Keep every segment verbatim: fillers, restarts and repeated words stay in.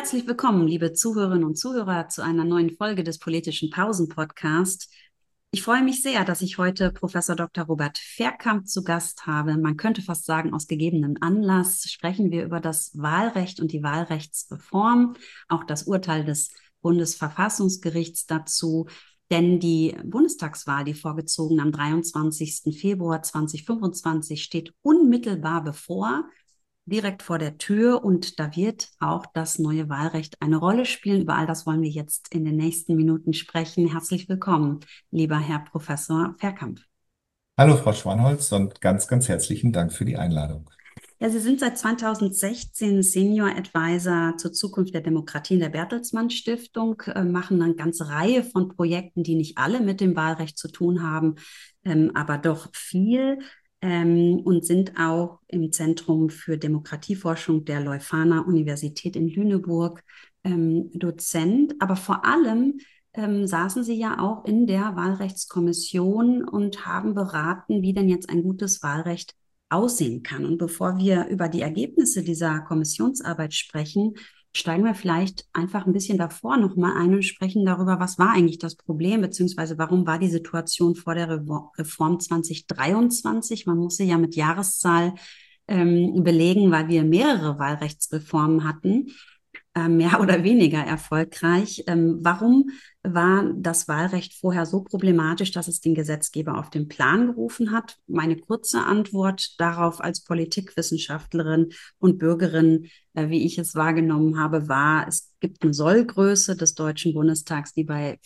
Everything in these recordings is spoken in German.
Herzlich willkommen, liebe Zuhörerinnen und Zuhörer, zu einer neuen Folge des Politischen Pausen-Podcast. Ich freue mich sehr, dass ich heute Professor Doktor Robert Verkamp zu Gast habe. Man könnte fast sagen, aus gegebenem Anlass sprechen wir über das Wahlrecht und die Wahlrechtsreform, auch das Urteil des Bundesverfassungsgerichts dazu. Denn die Bundestagswahl, die vorgezogene am dreiundzwanzigsten Februar zweitausendfünfundzwanzig, steht unmittelbar bevor, direkt vor der Tür, und da wird auch das neue Wahlrecht eine Rolle spielen. Über all das wollen wir jetzt in den nächsten Minuten sprechen. Herzlich willkommen, lieber Herr Professor Verkamp. Hallo Frau Schwanholz und ganz, ganz herzlichen Dank für die Einladung. Ja, Sie sind seit zweitausendsechzehn Senior Advisor zur Zukunft der Demokratie in der Bertelsmann Stiftung, äh, machen eine ganze Reihe von Projekten, die nicht alle mit dem Wahlrecht zu tun haben, ähm, aber doch viel. Ähm, und sind auch im Zentrum für Demokratieforschung der Leuphana Universität in Lüneburg ähm, Dozent. Aber vor allem ähm, saßen Sie ja auch in der Wahlrechtskommission und haben beraten, wie denn jetzt ein gutes Wahlrecht aussehen kann. Und bevor wir über die Ergebnisse dieser Kommissionsarbeit sprechen, steigen wir vielleicht einfach ein bisschen davor nochmal ein und sprechen darüber, was war eigentlich das Problem, beziehungsweise warum war die Situation vor der Reform zweitausenddreiundzwanzig? Man muss sie ja mit Jahreszahl ähm, belegen, weil wir mehrere Wahlrechtsreformen hatten, äh, mehr oder weniger erfolgreich. Ähm, warum war das Wahlrecht vorher so problematisch, dass es den Gesetzgeber auf den Plan gerufen hat? Meine kurze Antwort darauf als Politikwissenschaftlerin und Bürgerin, äh, wie ich es wahrgenommen habe, war: Es gibt eine Sollgröße des Deutschen Bundestags, die bei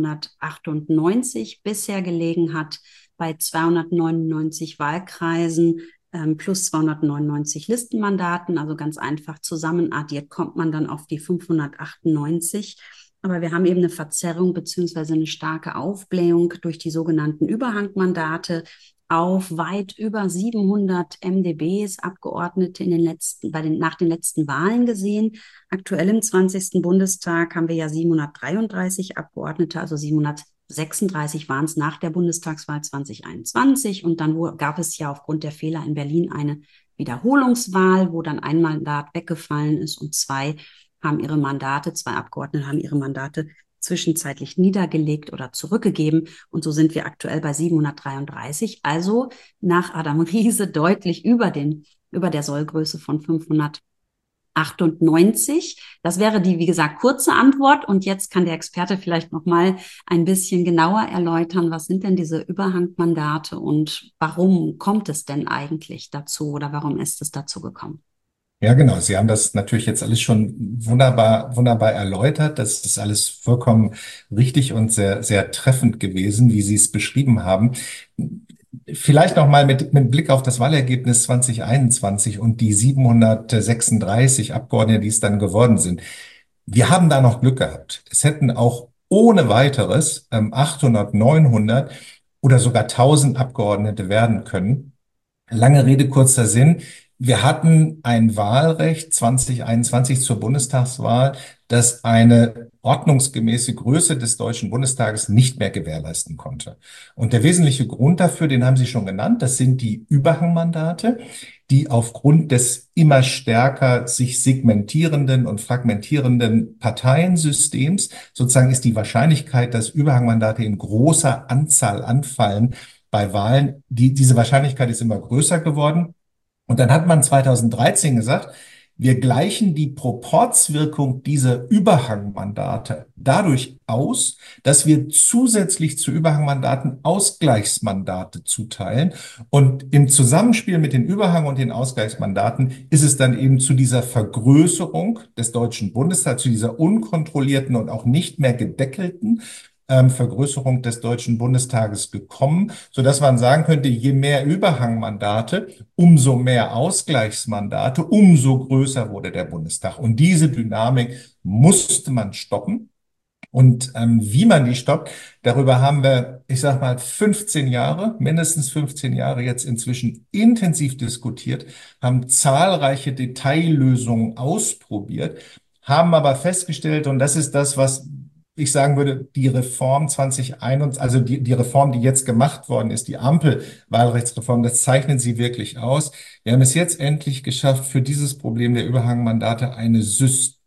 fünfhundertachtundneunzig bisher gelegen hat, bei zweihundertneunundneunzig Wahlkreisen ähm, plus zweihundertneunundneunzig Listenmandaten. Also ganz einfach zusammenaddiert kommt man dann auf die fünfhundertachtundneunzig. Aber wir haben eben eine Verzerrung beziehungsweise eine starke Aufblähung durch die sogenannten Überhangmandate auf weit über siebenhundert M d Bs, Abgeordnete in den letzten, bei den, nach den letzten Wahlen gesehen. Aktuell im zwanzigsten Bundestag haben wir ja siebenhundertdreiunddreißig Abgeordnete, also siebenhundertsechsunddreißig waren es nach der Bundestagswahl zweitausendeinundzwanzig. Und dann gab es ja aufgrund der Fehler in Berlin eine Wiederholungswahl, wo dann ein Mandat weggefallen ist und zwei haben ihre Mandate, zwei Abgeordnete haben ihre Mandate zwischenzeitlich niedergelegt oder zurückgegeben. Und so sind wir aktuell bei siebenhundertdreiunddreißig, also nach Adam Riese deutlich über den, über der Sollgröße von fünfhundertachtundneunzig. Das wäre die, wie gesagt, kurze Antwort. Und jetzt kann der Experte vielleicht noch mal ein bisschen genauer erläutern, was sind denn diese Überhangmandate und warum kommt es denn eigentlich dazu oder warum ist es dazu gekommen? Ja, genau. Sie haben das natürlich jetzt alles schon wunderbar, wunderbar erläutert. Das ist alles vollkommen richtig und sehr, sehr treffend gewesen, wie Sie es beschrieben haben. Vielleicht noch mal mit, mit Blick auf das Wahlergebnis zweitausendeinundzwanzig und die siebenhundertsechsunddreißig Abgeordnete, die es dann geworden sind. Wir haben da noch Glück gehabt. Es hätten auch ohne weiteres ähm, achthundert, neunhundert oder sogar tausend Abgeordnete werden können. Lange Rede, kurzer Sinn. Wir hatten ein Wahlrecht zweitausendeinundzwanzig zur Bundestagswahl, das eine ordnungsgemäße Größe des Deutschen Bundestages nicht mehr gewährleisten konnte. Und der wesentliche Grund dafür, den haben Sie schon genannt, das sind die Überhangmandate, die aufgrund des immer stärker sich segmentierenden und fragmentierenden Parteiensystems, sozusagen ist die Wahrscheinlichkeit, dass Überhangmandate in großer Anzahl anfallen, bei Wahlen, die, diese Wahrscheinlichkeit ist immer größer geworden. Und dann hat man zweitausenddreizehn gesagt, wir gleichen die Proporzwirkung dieser Überhangmandate dadurch aus, dass wir zusätzlich zu Überhangmandaten Ausgleichsmandate zuteilen. Und im Zusammenspiel mit den Überhang- und den Ausgleichsmandaten ist es dann eben zu dieser Vergrößerung des Deutschen Bundestags, zu dieser unkontrollierten und auch nicht mehr gedeckelten ähm, Vergrößerung des Deutschen Bundestages gekommen, sodass man sagen könnte, je mehr Überhangmandate, umso mehr Ausgleichsmandate, umso größer wurde der Bundestag. Und diese Dynamik musste man stoppen. Und ähm, wie man die stoppt, darüber haben wir, ich sag mal, fünfzehn Jahre, mindestens fünfzehn Jahre jetzt inzwischen intensiv diskutiert, haben zahlreiche Detaillösungen ausprobiert, haben aber festgestellt, und das ist das, was ich sagen würde, die Reform zweitausendeinundzwanzig, also die, die Reform, die jetzt gemacht worden ist, die Ampel-Wahlrechtsreform, das zeichnen sie wirklich aus. Wir haben es jetzt endlich geschafft, für dieses Problem der Überhangmandate eine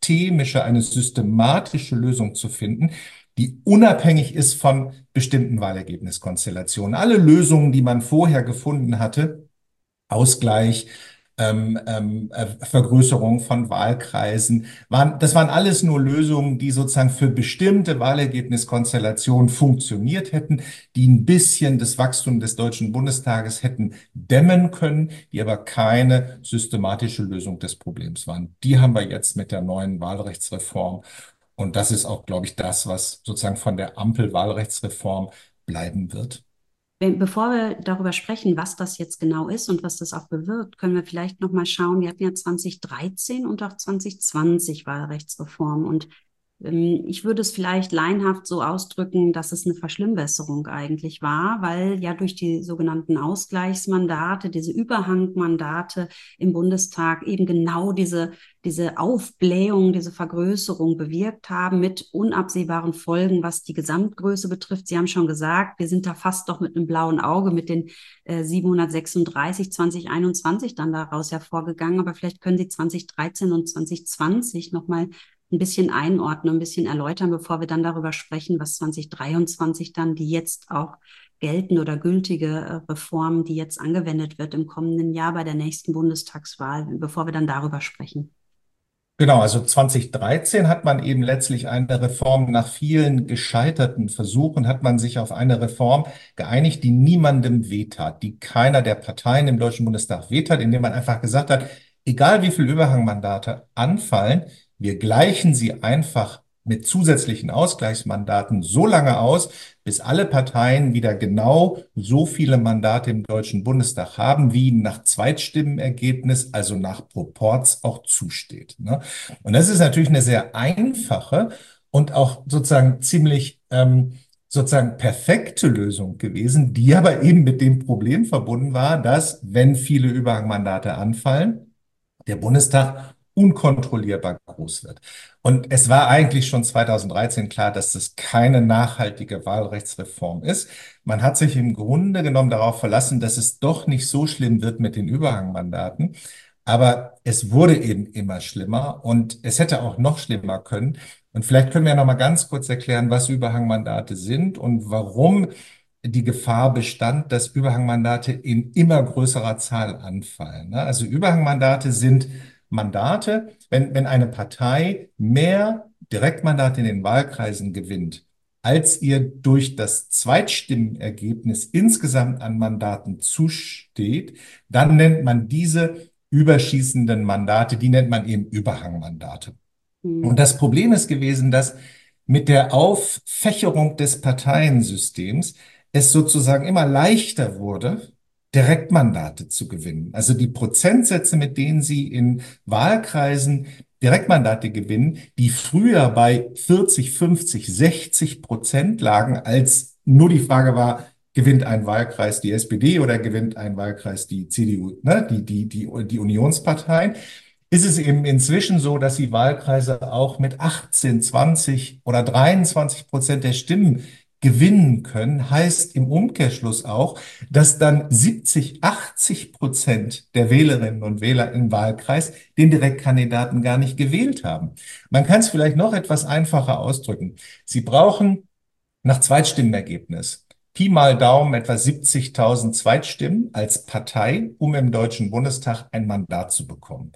systemische, eine systematische Lösung zu finden, die unabhängig ist von bestimmten Wahlergebniskonstellationen. Alle Lösungen, die man vorher gefunden hatte, Ausgleich, ähm, ähm, äh, Vergrößerung von Wahlkreisen, waren, das waren alles nur Lösungen, die sozusagen für bestimmte Wahlergebniskonstellationen funktioniert hätten, die ein bisschen das Wachstum des Deutschen Bundestages hätten dämmen können, die aber keine systematische Lösung des Problems waren. Die haben wir jetzt mit der neuen Wahlrechtsreform. Und das ist auch, glaube ich, das, was sozusagen von der Ampel-Wahlrechtsreform bleiben wird. Wenn, bevor wir darüber sprechen, was das jetzt genau ist und was das auch bewirkt, können wir vielleicht noch mal schauen. Wir hatten ja zwanzig dreizehn und auch zwanzig zwanzig Wahlrechtsreform. Und ähm, ich würde es vielleicht laienhaft so ausdrücken, dass es eine Verschlimmbesserung eigentlich war, weil ja durch die sogenannten Ausgleichsmandate, diese Überhangmandate im Bundestag eben genau diese, diese Aufblähung, diese Vergrößerung bewirkt haben mit unabsehbaren Folgen, was die Gesamtgröße betrifft. Sie haben schon gesagt, wir sind da fast doch mit einem blauen Auge mit den äh, siebenhundertsechsunddreißig zwanzig einundzwanzig dann daraus hervorgegangen. Aber vielleicht können Sie zwanzig dreizehn und zwanzig zwanzig nochmal ein bisschen einordnen, ein bisschen erläutern, bevor wir dann darüber sprechen, was zwanzig dreiundzwanzig dann die jetzt auch geltende oder gültige äh, Reform, die jetzt angewendet wird im kommenden Jahr bei der nächsten Bundestagswahl, bevor wir dann darüber sprechen. Genau, also zwanzig dreizehn hat man eben letztlich eine Reform nach vielen gescheiterten Versuchen, hat man sich auf eine Reform geeinigt, die niemandem wehtat, die keiner der Parteien im Deutschen Bundestag wehtat, indem man einfach gesagt hat, egal wie viele Überhangmandate anfallen, wir gleichen sie einfach mit zusätzlichen Ausgleichsmandaten so lange aus, bis alle Parteien wieder genau so viele Mandate im Deutschen Bundestag haben, wie ihnen nach Zweitstimmenergebnis, also nach Proporz auch zusteht. Ne? Und das ist natürlich eine sehr einfache und auch sozusagen ziemlich ähm, sozusagen perfekte Lösung gewesen, die aber eben mit dem Problem verbunden war, dass, wenn viele Überhangmandate anfallen, der Bundestag unkontrollierbar groß wird. Und es war eigentlich schon zwanzig dreizehn klar, dass das keine nachhaltige Wahlrechtsreform ist. Man hat sich im Grunde genommen darauf verlassen, dass es doch nicht so schlimm wird mit den Überhangmandaten. Aber es wurde eben immer schlimmer und es hätte auch noch schlimmer können. Und vielleicht können wir ja noch mal ganz kurz erklären, was Überhangmandate sind und warum die Gefahr bestand, dass Überhangmandate in immer größerer Zahl anfallen. Ne? Also Überhangmandate sind Mandate, wenn, wenn eine Partei mehr Direktmandate in den Wahlkreisen gewinnt, als ihr durch das Zweitstimmenergebnis insgesamt an Mandaten zusteht, dann nennt man diese überschießenden Mandate, die nennt man eben Überhangmandate. Und Hm. das Problem ist gewesen, dass mit der Auffächerung des Parteiensystems es sozusagen immer leichter wurde, Direktmandate zu gewinnen. Also die Prozentsätze, mit denen Sie in Wahlkreisen Direktmandate gewinnen, die früher bei vierzig, fünfzig, sechzig Prozent lagen, als nur die Frage war, gewinnt ein Wahlkreis die S P D oder gewinnt ein Wahlkreis die C D U, ne, die, die, die, die Unionsparteien, ist es eben inzwischen so, dass die Wahlkreise auch mit achtzehn, zwanzig oder dreiundzwanzig Prozent der Stimmen gewinnen können. Heißt im Umkehrschluss auch, dass dann siebzig, achtzig Prozent der Wählerinnen und Wähler im Wahlkreis den Direktkandidaten gar nicht gewählt haben. Man kann es vielleicht noch etwas einfacher ausdrücken. Sie brauchen nach Zweitstimmenergebnis Pi mal Daumen etwa siebzigtausend Zweitstimmen als Partei, um im Deutschen Bundestag ein Mandat zu bekommen.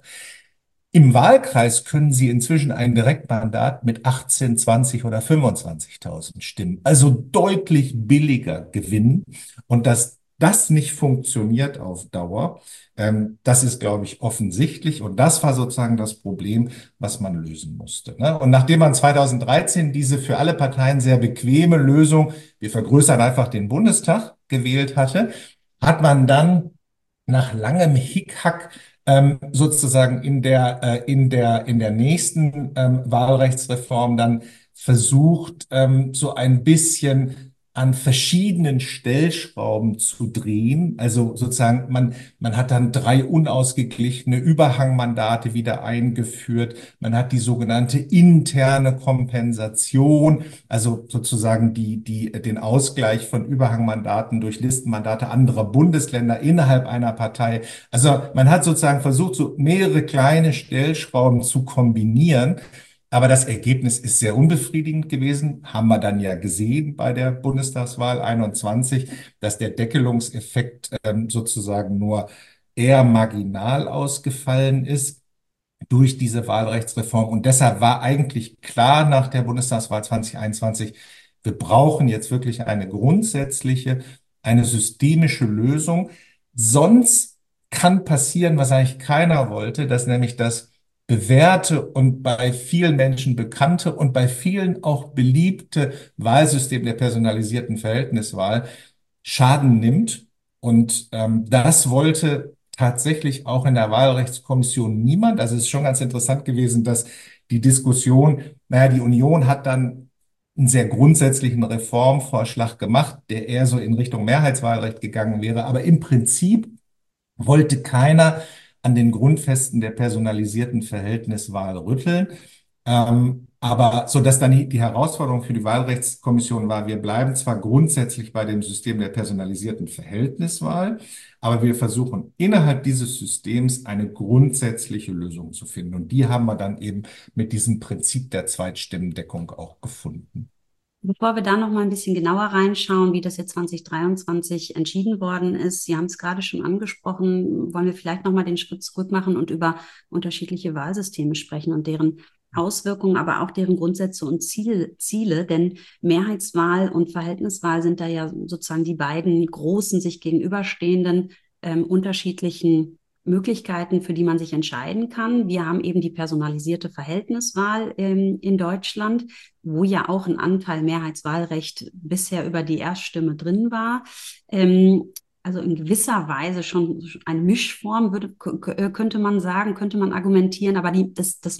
Im Wahlkreis können Sie inzwischen ein Direktmandat mit achtzehn, zwanzig oder fünfundzwanzigtausend Stimmen, also deutlich billiger gewinnen. Und dass das nicht funktioniert auf Dauer, ähm, das ist, glaube ich, offensichtlich. Und das war sozusagen das Problem, was man lösen musste. Ne? Und nachdem man zwanzig dreizehn diese für alle Parteien sehr bequeme Lösung, wir vergrößern einfach den Bundestag, gewählt hatte, hat man dann nach langem Hickhack ähm, sozusagen in der, äh, in der, in der nächsten ähm, Wahlrechtsreform dann versucht, ähm, so ein bisschen an verschiedenen Stellschrauben zu drehen. Also sozusagen, man, man hat dann drei unausgeglichene Überhangmandate wieder eingeführt. Man hat die sogenannte interne Kompensation, also sozusagen die, die, den Ausgleich von Überhangmandaten durch Listenmandate anderer Bundesländer innerhalb einer Partei. Also man hat sozusagen versucht, so mehrere kleine Stellschrauben zu kombinieren. Aber das Ergebnis ist sehr unbefriedigend gewesen, haben wir dann ja gesehen bei der Bundestagswahl einundzwanzig, dass der Deckelungseffekt ähm, sozusagen nur eher marginal ausgefallen ist durch diese Wahlrechtsreform. Und deshalb war eigentlich klar nach der Bundestagswahl zwanzig einundzwanzig, wir brauchen jetzt wirklich eine grundsätzliche, eine systemische Lösung. Sonst kann passieren, was eigentlich keiner wollte, dass nämlich das bewährte und bei vielen Menschen bekannte und bei vielen auch beliebte Wahlsystem der personalisierten Verhältniswahl Schaden nimmt. Und ähm, das wollte tatsächlich auch in der Wahlrechtskommission niemand. Also es ist schon ganz interessant gewesen, dass die Diskussion, naja, die Union hat dann einen sehr grundsätzlichen Reformvorschlag gemacht, der eher so in Richtung Mehrheitswahlrecht gegangen wäre. Aber im Prinzip wollte keiner an den Grundfesten der personalisierten Verhältniswahl rütteln. Ähm, aber so dass dann die, die Herausforderung für die Wahlrechtskommission war, wir bleiben zwar grundsätzlich bei dem System der personalisierten Verhältniswahl, aber wir versuchen innerhalb dieses Systems eine grundsätzliche Lösung zu finden. Und die haben wir dann eben mit diesem Prinzip der Zweitstimmendeckung auch gefunden. Bevor wir da noch mal ein bisschen genauer reinschauen, wie das jetzt zwanzig dreiundzwanzig entschieden worden ist, Sie haben es gerade schon angesprochen, wollen wir vielleicht noch mal den Schritt zurück machen und über unterschiedliche Wahlsysteme sprechen und deren Auswirkungen, aber auch deren Grundsätze und Ziel, Ziele. Denn Mehrheitswahl und Verhältniswahl sind da ja sozusagen die beiden großen, sich gegenüberstehenden, ähm, unterschiedlichen Möglichkeiten, für die man sich entscheiden kann. Wir haben eben die personalisierte Verhältniswahl ähm, in Deutschland, wo ja auch ein Anteil Mehrheitswahlrecht bisher über die Erststimme drin war. Ähm, also in gewisser Weise schon eine Mischform, würde, könnte man sagen, könnte man argumentieren. Aber die, das, das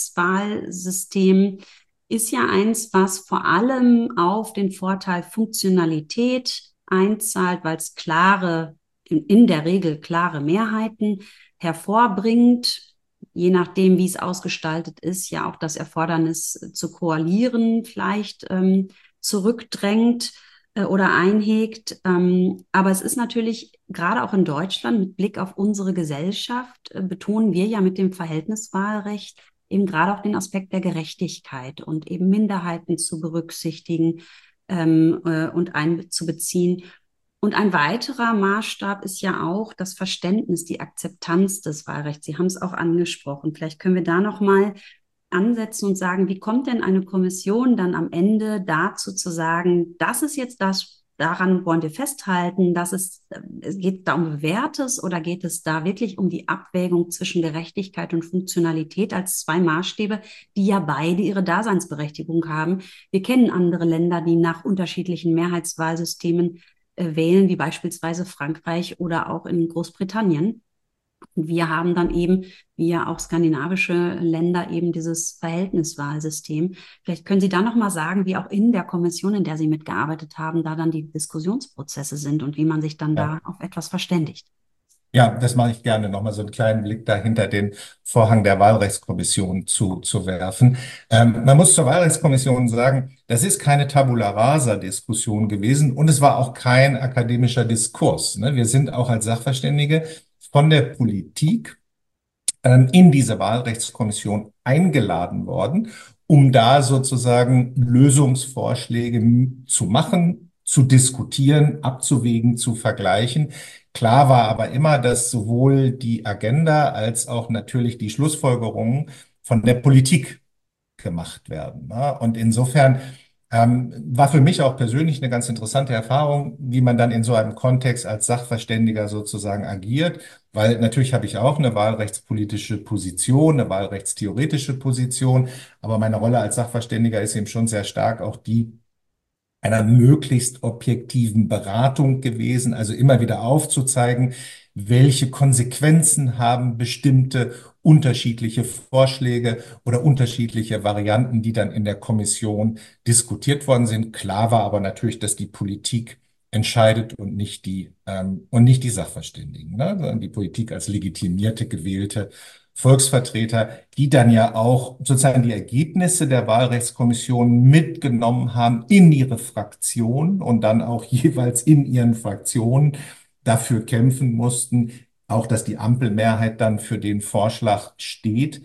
Mehrheitswahlsystem ist ja eins, was vor allem auf den Vorteil Funktionalität einzahlt, weil es klare, in, in der Regel klare Mehrheiten hervorbringt, je nachdem, wie es ausgestaltet ist, ja auch das Erfordernis zu koalieren vielleicht ähm, zurückdrängt äh, oder einhegt. Ähm, aber es ist natürlich gerade auch in Deutschland mit Blick auf unsere Gesellschaft, äh, betonen wir ja mit dem Verhältniswahlrecht eben gerade auch den Aspekt der Gerechtigkeit und eben Minderheiten zu berücksichtigen ähm, äh, und einzubeziehen. Und ein weiterer Maßstab ist ja auch das Verständnis, die Akzeptanz des Wahlrechts. Sie haben es auch angesprochen. Vielleicht können wir da noch mal ansetzen und sagen, wie kommt denn eine Kommission dann am Ende dazu zu sagen, das ist jetzt das, daran wollen wir festhalten, dass es, es geht da um Bewährtes oder geht es da wirklich um die Abwägung zwischen Gerechtigkeit und Funktionalität als zwei Maßstäbe, die ja beide ihre Daseinsberechtigung haben. Wir kennen andere Länder, die nach unterschiedlichen Mehrheitswahlsystemen äh, wählen, wie beispielsweise Frankreich oder auch in Großbritannien. Und wir haben dann eben, wie ja auch skandinavische Länder, eben dieses Verhältniswahlsystem. Vielleicht können Sie da noch mal sagen, wie auch in der Kommission, in der Sie mitgearbeitet haben, da dann die Diskussionsprozesse sind und wie man sich dann Ja. da auf etwas verständigt. Ja, das mache ich gerne, nochmal so einen kleinen Blick da hinter den Vorhang der Wahlrechtskommission zu, zu werfen. Ähm, man muss zur Wahlrechtskommission sagen, das ist keine Tabula Rasa-Diskussion gewesen und es war auch kein akademischer Diskurs. Ne? Wir sind auch als Sachverständige von der Politik ähm, in diese Wahlrechtskommission eingeladen worden, um da sozusagen Lösungsvorschläge m- zu machen, zu diskutieren, abzuwägen, zu vergleichen. Klar war aber immer, dass sowohl die Agenda als auch natürlich die Schlussfolgerungen von der Politik gemacht werden. Ne? Und insofern ähm, war für mich auch persönlich eine ganz interessante Erfahrung, wie man dann in so einem Kontext als Sachverständiger sozusagen agiert, weil natürlich habe ich auch eine wahlrechtspolitische Position, eine wahlrechtstheoretische Position, aber meine Rolle als Sachverständiger ist eben schon sehr stark auch die einer möglichst objektiven Beratung gewesen, also immer wieder aufzuzeigen, welche Konsequenzen haben bestimmte unterschiedliche Vorschläge oder unterschiedliche Varianten, die dann in der Kommission diskutiert worden sind. Klar war aber natürlich, dass die Politik entscheidet und nicht die ähm, und nicht die Sachverständigen, ne? Sondern die Politik als legitimierte, gewählte Volksvertreter, die dann ja auch sozusagen die Ergebnisse der Wahlrechtskommission mitgenommen haben in ihre Fraktion und dann auch jeweils in ihren Fraktionen dafür kämpfen mussten, auch dass die Ampelmehrheit dann für den Vorschlag steht.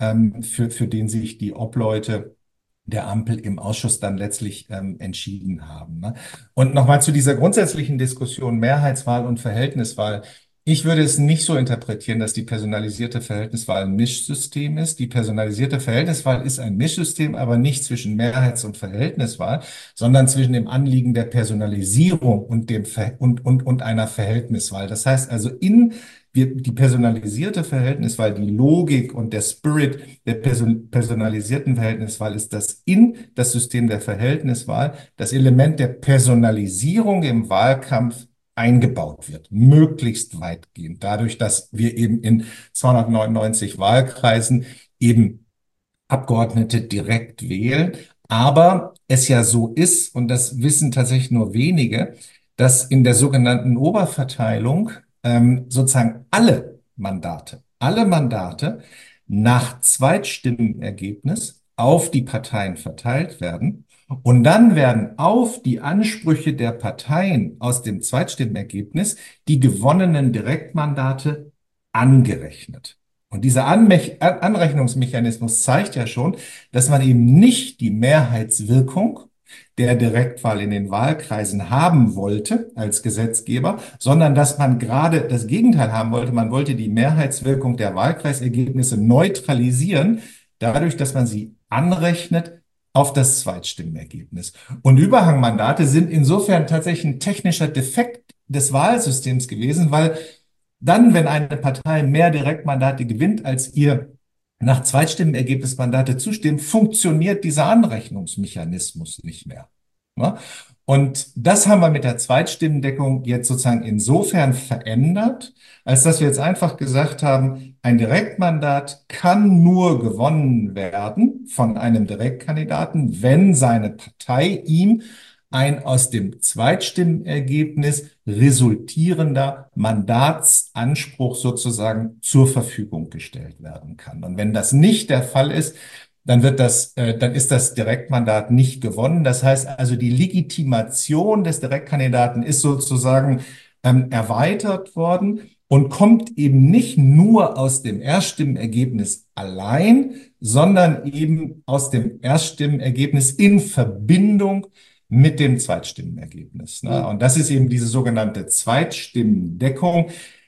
ähm, für, für den sich die Obleute der Ampel im Ausschuss dann letztlich ähm, entschieden haben. Ne? Und nochmal zu dieser grundsätzlichen Diskussion Mehrheitswahl und Verhältniswahl. Ich würde es nicht so interpretieren, dass die personalisierte Verhältniswahl ein Mischsystem ist. Die personalisierte Verhältniswahl ist ein Mischsystem, aber nicht zwischen Mehrheits- und Verhältniswahl, sondern zwischen dem Anliegen der Personalisierung und dem Ver und, und, und einer Verhältniswahl. Das heißt also in wir, die personalisierte Verhältniswahl, die Logik und der Spirit der person personalisierten Verhältniswahl ist, dass in das System der Verhältniswahl das Element der Personalisierung im Wahlkampf eingebaut wird, möglichst weitgehend, dadurch, dass wir eben in zweihundertneunundneunzig Wahlkreisen eben Abgeordnete direkt wählen. Aber es ja so ist, und das wissen tatsächlich nur wenige, dass in der sogenannten Oberverteilung ähm, sozusagen alle Mandate, alle Mandate nach Zweitstimmenergebnis auf die Parteien verteilt werden. Und dann werden auf die Ansprüche der Parteien aus dem Zweitstimmenergebnis die gewonnenen Direktmandate angerechnet. Und dieser Anmech Anrechnungsmechanismus zeigt ja schon, dass man eben nicht die Mehrheitswirkung der Direktwahl in den Wahlkreisen haben wollte als Gesetzgeber, sondern dass man gerade das Gegenteil haben wollte. Man wollte die Mehrheitswirkung der Wahlkreisergebnisse neutralisieren, dadurch, dass man sie anrechnet auf das Zweitstimmenergebnis. Und Überhangmandate sind insofern tatsächlich ein technischer Defekt des Wahlsystems gewesen, weil dann, wenn eine Partei mehr Direktmandate gewinnt, als ihr nach Zweitstimmenergebnis Mandate zustimmen, funktioniert dieser Anrechnungsmechanismus nicht mehr. Ne? Und das haben wir mit der Zweitstimmendeckung jetzt sozusagen insofern verändert, als dass wir jetzt einfach gesagt haben, ein Direktmandat kann nur gewonnen werden von einem Direktkandidaten, wenn seine Partei ihm ein aus dem Zweitstimmenergebnis resultierender Mandatsanspruch sozusagen zur Verfügung gestellt werden kann. Und wenn das nicht der Fall ist, dann wird das, äh, dann ist das Direktmandat nicht gewonnen. Das heißt also, die Legitimation des Direktkandidaten ist sozusagen ähm, erweitert worden und kommt eben nicht nur aus dem Erststimmenergebnis allein, sondern eben aus dem Erststimmenergebnis in Verbindung mit dem Zweitstimmenergebnis. Ne? Und das ist eben diese sogenannte Zweitstimmendeckung.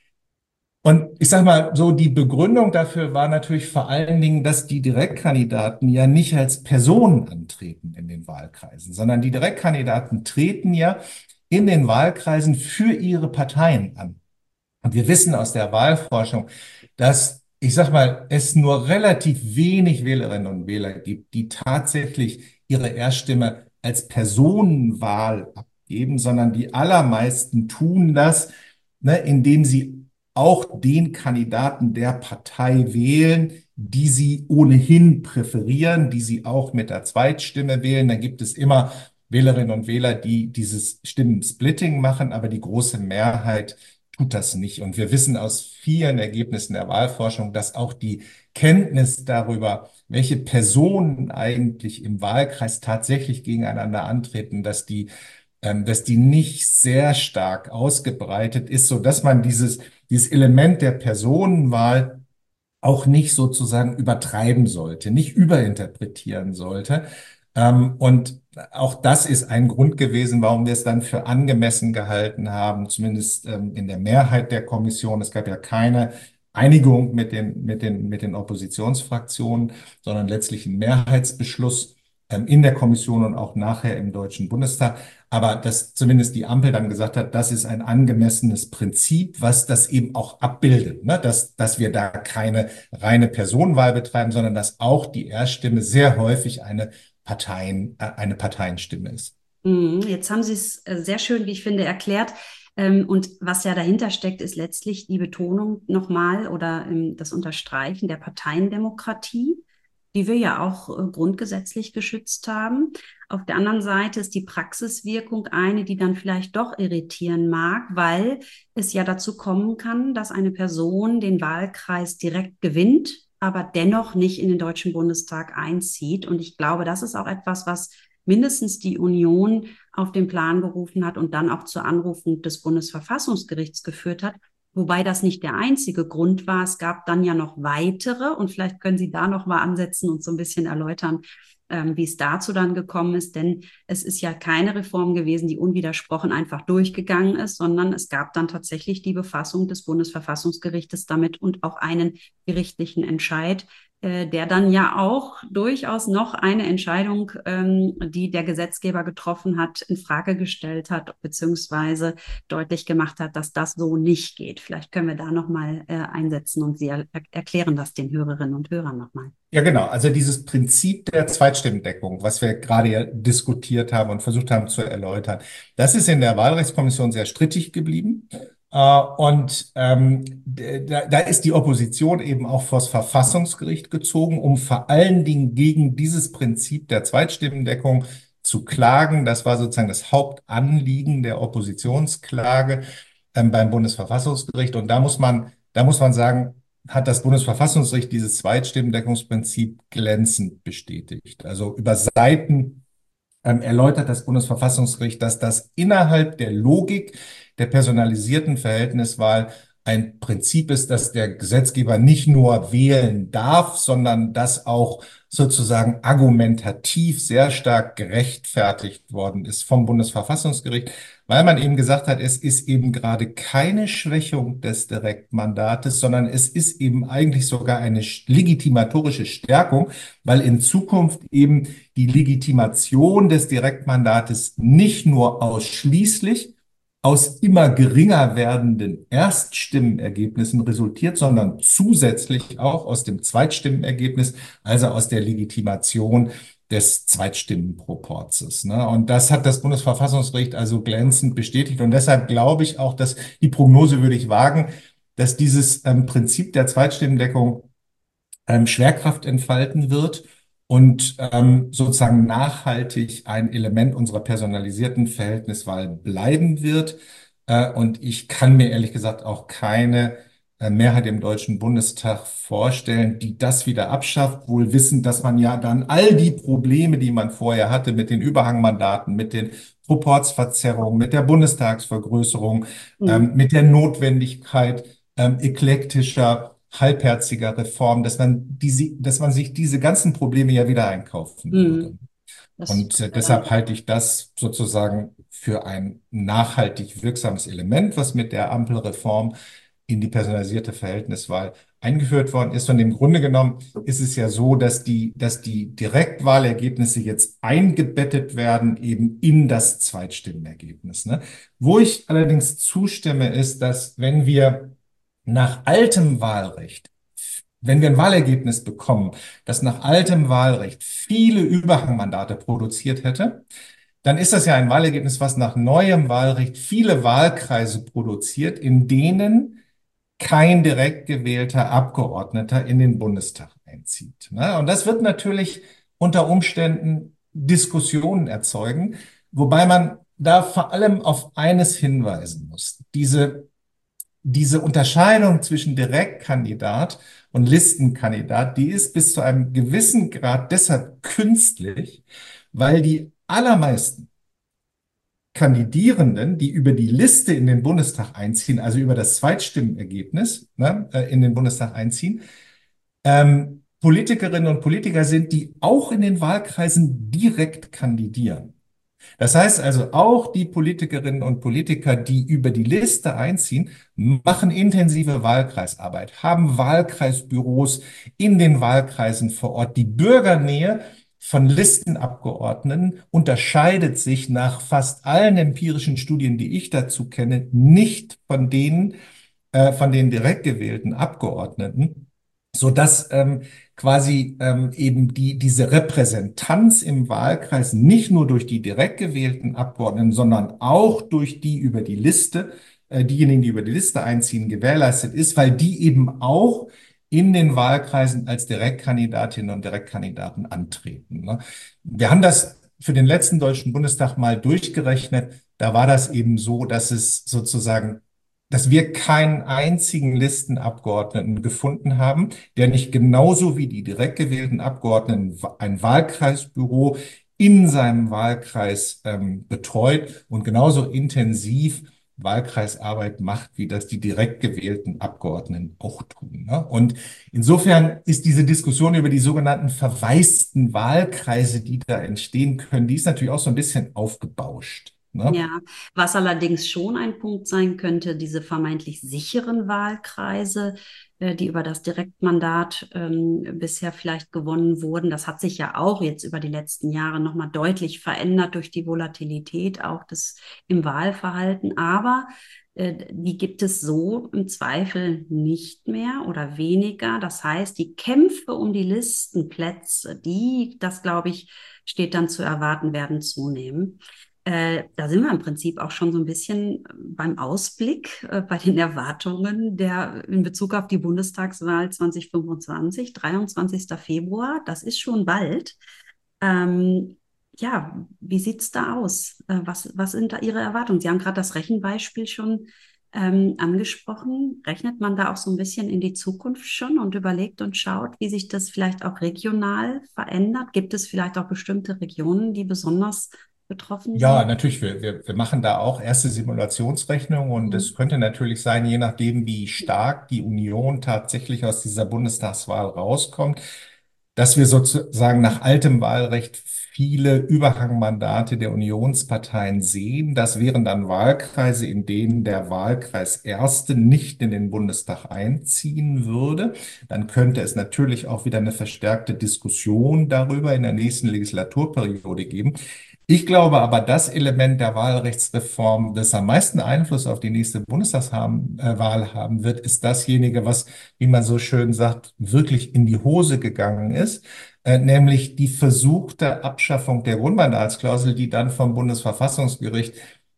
Und ich sage mal, so die Begründung dafür war natürlich vor allen Dingen, dass die Direktkandidaten ja nicht als Personen antreten in den Wahlkreisen, sondern die Direktkandidaten treten ja in den Wahlkreisen für ihre Parteien an. Und wir wissen aus der Wahlforschung, dass, ich sag mal, es nur relativ wenig Wählerinnen und Wähler gibt, die tatsächlich ihre Erststimme als Personenwahl abgeben, sondern die allermeisten tun das, ne, indem sie auch den Kandidaten der Partei wählen, die sie ohnehin präferieren, die sie auch mit der Zweitstimme wählen. Dann gibt es immer Wählerinnen und Wähler, die dieses Stimmensplitting machen, aber die große Mehrheit tut das nicht. Und wir wissen aus vielen Ergebnissen der Wahlforschung, dass auch die Kenntnis darüber, welche Personen eigentlich im Wahlkreis tatsächlich gegeneinander antreten, dass die, ähm, dass die nicht sehr stark ausgebreitet ist, so dass man dieses, dieses Element der Personenwahl auch nicht sozusagen übertreiben sollte, nicht überinterpretieren sollte. Ähm, und auch das ist ein Grund gewesen, warum wir es dann für angemessen gehalten haben, zumindest ähm, in der Mehrheit der Kommission. Es gab ja keine Einigung mit den, mit den, mit den Oppositionsfraktionen, sondern letztlich einen Mehrheitsbeschluss ähm, in der Kommission und auch nachher im Deutschen Bundestag. Aber dass zumindest die Ampel dann gesagt hat, das ist ein angemessenes Prinzip, was das eben auch abbildet, ne? Dass, dass wir da keine reine Personenwahl betreiben, sondern dass auch die Erststimme sehr häufig eine Parteien, äh, eine Parteienstimme ist. Mhm. Jetzt haben Sie es äh, sehr schön, wie ich finde, erklärt. Ähm, Und was ja dahinter steckt, ist letztlich die Betonung nochmal oder ähm, das Unterstreichen der Parteiendemokratie, die wir ja auch äh, grundgesetzlich geschützt haben. Auf der anderen Seite ist die Praxiswirkung eine, die dann vielleicht doch irritieren mag, weil es ja dazu kommen kann, dass eine Person den Wahlkreis direkt gewinnt, aber dennoch nicht in den Deutschen Bundestag einzieht. Und ich glaube, das ist auch etwas, was mindestens die Union auf den Plan gerufen hat und dann auch zur Anrufung des Bundesverfassungsgerichts geführt hat, Wobei das nicht der einzige Grund war. Es gab dann ja noch weitere und vielleicht können Sie da noch mal ansetzen und so ein bisschen erläutern, ähm, wie es dazu dann gekommen ist. Denn es ist ja keine Reform gewesen, die unwidersprochen einfach durchgegangen ist, sondern es gab dann tatsächlich die Befassung des Bundesverfassungsgerichtes damit und auch einen gerichtlichen Entscheid, äh, der dann ja auch durchaus noch eine Entscheidung, ähm, die der Gesetzgeber getroffen hat, in Frage gestellt hat, beziehungsweise deutlich gemacht hat, dass das so nicht geht. Vielleicht können wir da nochmal äh, einsetzen und Sie er erklären das den Hörerinnen und Hörern nochmal. Ja, genau. Also dieses Prinzip der Zweitstimmendeckung, was wir gerade ja diskutiert haben und versucht haben zu erläutern, das ist in der Wahlrechtskommission sehr strittig geblieben. Äh, Und ähm, da, da ist die Opposition eben auch vors Verfassungsgericht gezogen, um vor allen Dingen gegen dieses Prinzip der Zweitstimmendeckung zu klagen. Das war sozusagen das Hauptanliegen der Oppositionsklage ähm, beim Bundesverfassungsgericht. Und da muss man, da muss man sagen, hat das Bundesverfassungsgericht dieses Zweitstimmendeckungsprinzip glänzend bestätigt. Also über Seiten ähm, erläutert das Bundesverfassungsgericht, dass das innerhalb der Logik der personalisierten Verhältniswahl ein Prinzip ist, dass der Gesetzgeber nicht nur wählen darf, sondern das auch sozusagen argumentativ sehr stark gerechtfertigt worden ist vom Bundesverfassungsgericht, weil man eben gesagt hat, es ist eben gerade keine Schwächung des Direktmandates, sondern es ist eben eigentlich sogar eine legitimatorische Stärkung, weil in Zukunft eben die Legitimation des Direktmandates nicht nur ausschließlich aus immer geringer werdenden Erststimmenergebnissen resultiert, sondern zusätzlich auch aus dem Zweitstimmenergebnis, also aus der Legitimation des Zweitstimmenproporzes. Ne? Und das hat das Bundesverfassungsgericht also glänzend bestätigt. Und deshalb glaube ich auch, dass die Prognose würde ich wagen, dass dieses ähm, Prinzip der Zweitstimmendeckung ähm, Schwerkraft entfalten wird und ähm, sozusagen nachhaltig ein Element unserer personalisierten Verhältniswahl bleiben wird. Äh, und ich kann mir ehrlich gesagt auch keine äh, Mehrheit im Deutschen Bundestag vorstellen, die das wieder abschafft, wohl wissend, dass man ja dann all die Probleme, die man vorher hatte mit den Überhangmandaten, mit den Proporzverzerrungen, mit der Bundestagsvergrößerung, ähm, Mhm. mit der Notwendigkeit ähm, eklektischer halbherziger Reform, dass man diese, dass man sich diese ganzen Probleme ja wieder einkaufen würde. Mhm. Das Und äh, wäre dann deshalb halte ich das sozusagen für ein nachhaltig wirksames Element, was mit der Ampelreform in die personalisierte Verhältniswahl eingeführt worden ist. Und im Grunde genommen ist es ja so, dass die, dass die Direktwahlergebnisse jetzt eingebettet werden eben in das Zweitstimmenergebnis. Ne? Wo ich allerdings zustimme, ist, dass wenn wir nach altem Wahlrecht, wenn wir ein Wahlergebnis bekommen, das nach altem Wahlrecht viele Überhangmandate produziert hätte, dann ist das ja ein Wahlergebnis, was nach neuem Wahlrecht viele Wahlkreise produziert, in denen kein direkt gewählter Abgeordneter in den Bundestag einzieht. Ne? Und das wird natürlich unter Umständen Diskussionen erzeugen, wobei man da vor allem auf eines hinweisen muss. Diese diese Unterscheidung zwischen Direktkandidat und Listenkandidat, die ist bis zu einem gewissen Grad deshalb künstlich, weil die allermeisten Kandidierenden, die über die Liste in den Bundestag einziehen, also über das Zweitstimmenergebnis, ne, äh, in den Bundestag einziehen, ähm, Politikerinnen und Politiker sind, die auch in den Wahlkreisen direkt kandidieren. Das heißt also, auch die Politikerinnen und Politiker, die über die Liste einziehen, machen intensive Wahlkreisarbeit, haben Wahlkreisbüros in den Wahlkreisen vor Ort. Die Bürgernähe von Listenabgeordneten unterscheidet sich nach fast allen empirischen Studien, die ich dazu kenne, nicht von denen, äh, von den direkt gewählten Abgeordneten, so dass ähm, quasi ähm, eben die, diese Repräsentanz im Wahlkreis nicht nur durch die direkt gewählten Abgeordneten, sondern auch durch die über die Liste, äh, diejenigen, die über die Liste einziehen, gewährleistet ist, weil die eben auch in den Wahlkreisen als Direktkandidatinnen und Direktkandidaten antreten. Ne? Wir haben das für den letzten Deutschen Bundestag mal durchgerechnet. Da war das eben so, dass es sozusagen dass wir keinen einzigen Listenabgeordneten gefunden haben, der nicht genauso wie die direkt gewählten Abgeordneten ein Wahlkreisbüro in seinem Wahlkreis ähm, betreut und genauso intensiv Wahlkreisarbeit macht, wie das die direkt gewählten Abgeordneten auch tun. Ne? Und insofern ist diese Diskussion über die sogenannten verwaisten Wahlkreise, die da entstehen können, die ist natürlich auch so ein bisschen aufgebauscht. Ne? Ja, was allerdings schon ein Punkt sein könnte, diese vermeintlich sicheren Wahlkreise, äh, die über das Direktmandat ähm, bisher vielleicht gewonnen wurden, das hat sich ja auch jetzt über die letzten Jahre nochmal deutlich verändert durch die Volatilität auch des im Wahlverhalten. Aber äh, die gibt es so im Zweifel nicht mehr oder weniger. Das heißt, die Kämpfe um die Listenplätze, die, das glaube ich, steht dann zu erwarten, werden zunehmen. Äh, da sind wir im Prinzip auch schon so ein bisschen beim Ausblick, äh, bei den Erwartungen der in Bezug auf die Bundestagswahl zwanzig fünfundzwanzig, dreiundzwanzigster Februar, das ist schon bald. Ähm, ja, wie sieht's da aus? Äh, was, was sind da Ihre Erwartungen? Sie haben gerade das Rechenbeispiel schon ähm, angesprochen. Rechnet man da auch so ein bisschen in die Zukunft schon und überlegt und schaut, wie sich das vielleicht auch regional verändert? Gibt es vielleicht auch bestimmte Regionen, die besonders betroffen Ja, sind? natürlich. Wir, wir, wir machen da auch erste Simulationsrechnungen und es Mhm. könnte natürlich sein, je nachdem, wie stark die Union tatsächlich aus dieser Bundestagswahl rauskommt, dass wir sozusagen nach altem Wahlrecht viele Überhangmandate der Unionsparteien sehen. Das wären dann Wahlkreise, in denen der Wahlkreis Erste nicht in den Bundestag einziehen würde. Dann könnte es natürlich auch wieder eine verstärkte Diskussion darüber in der nächsten Legislaturperiode geben. Ich glaube aber, das Element der Wahlrechtsreform, das am meisten Einfluss auf die nächste Bundestagswahl haben wird, ist dasjenige, was, wie man so schön sagt, wirklich in die Hose gegangen ist, äh, nämlich die versuchte Abschaffung der Grundmandatsklausel, die dann vom Bundesverfassungsgericht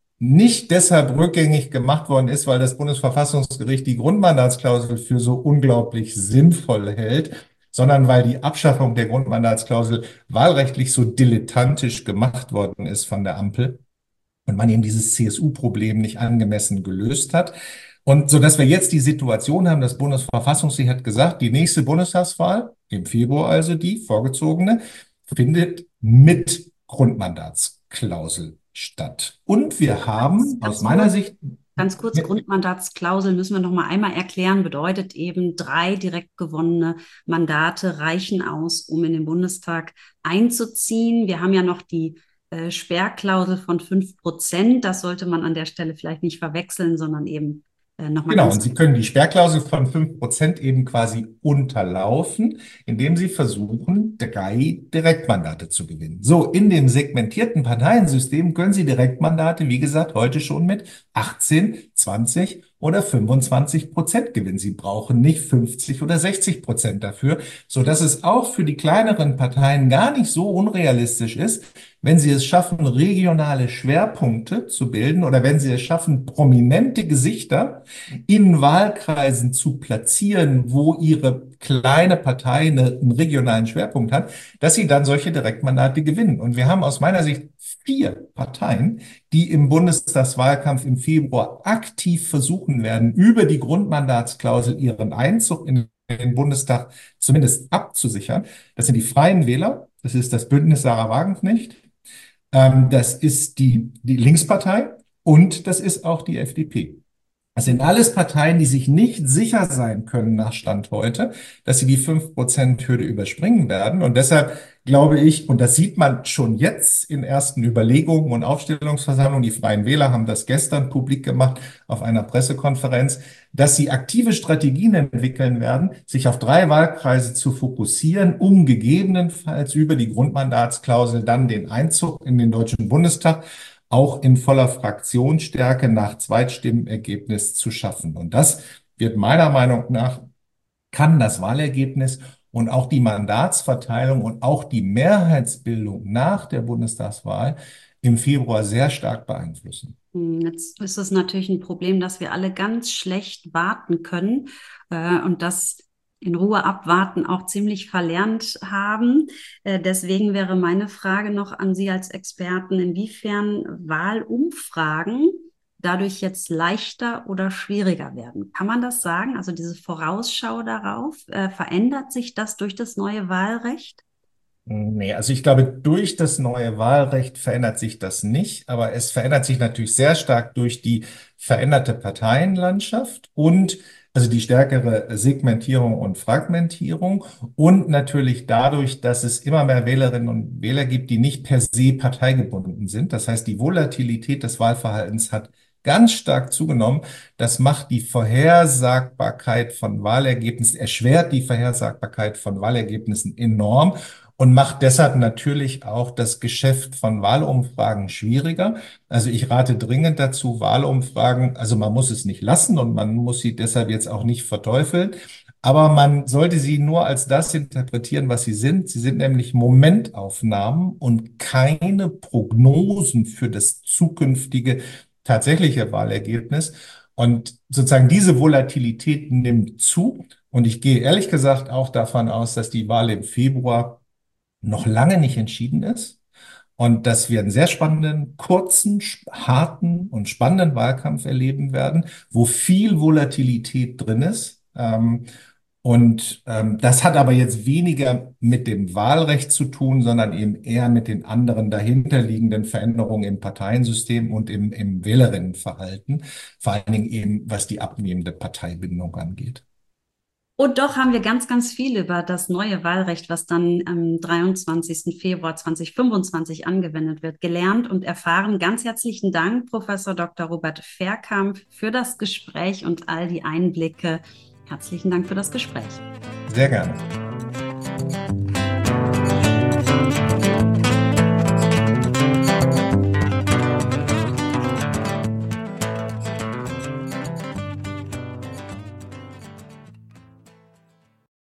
nicht deshalb rückgängig gemacht worden ist, weil das Bundesverfassungsgericht die Grundmandatsklausel für so unglaublich sinnvoll hält, sondern weil die Abschaffung der Grundmandatsklausel wahlrechtlich so dilettantisch gemacht worden ist von der Ampel und man eben dieses C S U-Problem nicht angemessen gelöst hat. Und so dass wir jetzt die Situation haben, das Bundesverfassungsgericht hat gesagt, die nächste Bundestagswahl, im Februar also die vorgezogene, findet mit Grundmandatsklausel statt. Und wir Ganz, haben aus ganz meiner kurz, Sicht, ganz kurz, ja, Grundmandatsklausel müssen wir noch mal einmal erklären, bedeutet eben, drei direkt gewonnene Mandate reichen aus, um in den Bundestag einzuziehen. Wir haben ja noch die äh, Sperrklausel von fünf Prozent. Das sollte man an der Stelle vielleicht nicht verwechseln, sondern eben äh, noch mal genau, ganz. und Sie können die Sperrklausel von fünf Prozent eben quasi unterlaufen, indem Sie versuchen, drei Direktmandate zu gewinnen. So, in dem segmentierten Parteiensystem können Sie Direktmandate, wie gesagt, heute schon mit achtzehn, zwanzig oder fünfundzwanzig Prozent gewinnen. Sie brauchen nicht fünfzig oder sechzig Prozent dafür, so dass es auch für die kleineren Parteien gar nicht so unrealistisch ist, wenn Sie es schaffen, regionale Schwerpunkte zu bilden oder wenn Sie es schaffen, prominente Gesichter in Wahlkreisen zu platzieren, wo ihre kleine Partei eine, einen regionalen Schwerpunkt hat, dass sie dann solche Direktmandate gewinnen. Und wir haben aus meiner Sicht vier Parteien, die im Bundestagswahlkampf im Februar aktiv versuchen werden, über die Grundmandatsklausel ihren Einzug in den Bundestag zumindest abzusichern. Das sind die Freien Wähler, das ist das Bündnis Sarah Wagenknecht, ähm, das ist die, die Linkspartei und das ist auch die F D P. Das sind alles Parteien, die sich nicht sicher sein können nach Stand heute, dass sie die fünf Prozent Hürde überspringen werden. Und deshalb glaube ich, und das sieht man schon jetzt in ersten Überlegungen und Aufstellungsversammlungen, die Freien Wähler haben das gestern publik gemacht auf einer Pressekonferenz, dass sie aktive Strategien entwickeln werden, sich auf drei Wahlkreise zu fokussieren, um gegebenenfalls über die Grundmandatsklausel dann den Einzug in den Deutschen Bundestag auch in voller Fraktionsstärke nach Zweitstimmenergebnis zu schaffen. Und das wird meiner Meinung nach, kann das Wahlergebnis und auch die Mandatsverteilung und auch die Mehrheitsbildung nach der Bundestagswahl im Februar sehr stark beeinflussen. Hm, Jetzt ist es natürlich ein Problem, dass wir alle ganz schlecht warten können äh, und das in Ruhe abwarten auch ziemlich verlernt haben. Äh, deswegen wäre meine Frage noch an Sie als Experten, inwiefern Wahlumfragen dadurch jetzt leichter oder schwieriger werden. Kann man das sagen? Also diese Vorausschau darauf, äh, verändert sich das durch das neue Wahlrecht? Nee, also ich glaube, durch das neue Wahlrecht verändert sich das nicht, aber es verändert sich natürlich sehr stark durch die veränderte Parteienlandschaft und also die stärkere Segmentierung und Fragmentierung und natürlich dadurch, dass es immer mehr Wählerinnen und Wähler gibt, die nicht per se parteigebunden sind. Das heißt, die Volatilität des Wahlverhaltens hat ganz stark zugenommen. Das macht die Vorhersagbarkeit von Wahlergebnissen, erschwert die Vorhersagbarkeit von Wahlergebnissen enorm und macht deshalb natürlich auch das Geschäft von Wahlumfragen schwieriger. Also ich rate dringend dazu, Wahlumfragen, also man muss es nicht lassen und man muss sie deshalb jetzt auch nicht verteufeln, aber man sollte sie nur als das interpretieren, was sie sind. Sie sind nämlich Momentaufnahmen und keine Prognosen für das zukünftige tatsächliche Wahlergebnis. Und sozusagen diese Volatilität nimmt zu. Und ich gehe ehrlich gesagt auch davon aus, dass die Wahl im Februar noch lange nicht entschieden ist und dass wir einen sehr spannenden, kurzen, harten und spannenden Wahlkampf erleben werden, wo viel Volatilität drin ist. Ähm, und ähm, das hat aber jetzt weniger mit dem Wahlrecht zu tun, sondern eben eher mit den anderen dahinterliegenden Veränderungen im Parteiensystem und im, im Wählerinnenverhalten, vor allen Dingen eben was die abnehmende Parteibindung angeht. Und doch haben wir ganz, ganz viel über das neue Wahlrecht, was dann am dreiundzwanzigsten Februar zweitausendfünfundzwanzig angewendet wird, gelernt und erfahren. Ganz herzlichen Dank, Professor Doktor Robert Verkamp, für das Gespräch und all die Einblicke. Herzlichen Dank für das Gespräch. Sehr gerne.